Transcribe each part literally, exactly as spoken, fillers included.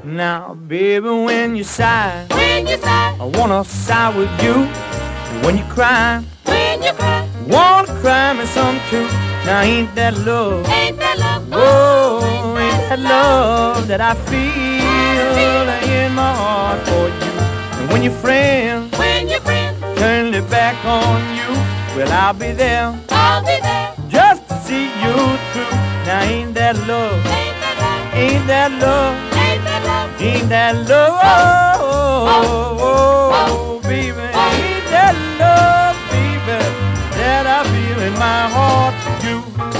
Now, baby, when you sigh, when you sigh, I wanna sigh with you. When you cry, when you cry, wanna cry me some too. Now ain't that love? Ain't that love? Oh, ain't that love that I feel in my heart for you? And when your friends, when your friends turn their back on you, well, I'll be there, I'll be there just to see you through. Now ain't that love? Ain't that love? Ain't that love? Ain't that love? Ain't that love? Oh, oh, oh, baby, ain't that love, baby, that I feel in my heart for you?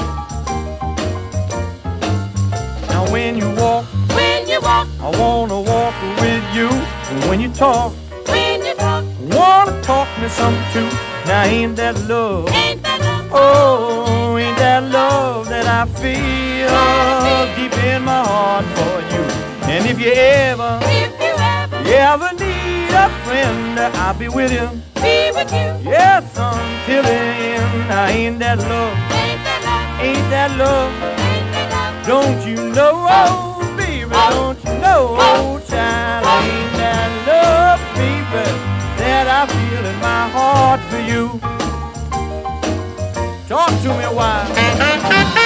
Now when you walk, when you walk, I wanna walk with you. And when you talk, when you talk, wanna talk me some too. Now ain't that love? Ain't that love? Oh, ain't that love that I feel deep in my heart for you? And if you ever, if you ever, you ever need a friend, I'll be with you. be with you, Yes, until the end. Now ain't that love? ain't that love? Ain't that love? Ain't that love? Don't you know, oh, baby, don't you know, oh, child, ain't that love, baby, that I feel in my heart for you? Talk to me a while.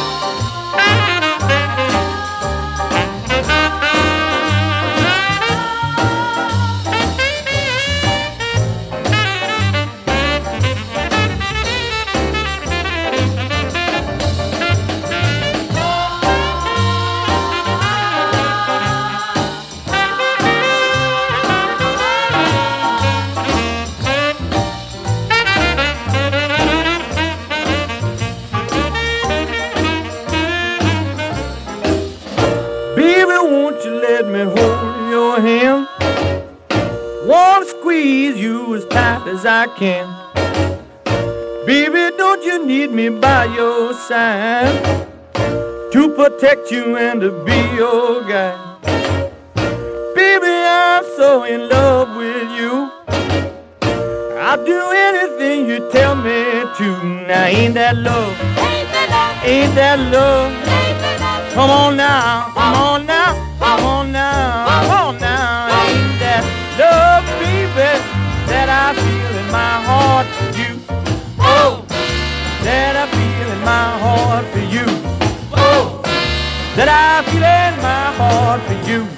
Baby, won't you let me hold your hand? Wanna squeeze you as tight as I can. Baby, don't you need me by your side to protect you and to be your guide? Baby, I'm so in love with you. I'll do anything you tell me to. Now ain't that love? Ain't that love? Ain't that love? Ain't that love? Come on now, come on now, come on now, come on now. Ain't that love, baby, that I feel in my heart for you? Oh, that I feel in my heart for you. Oh, that I feel in my heart for you.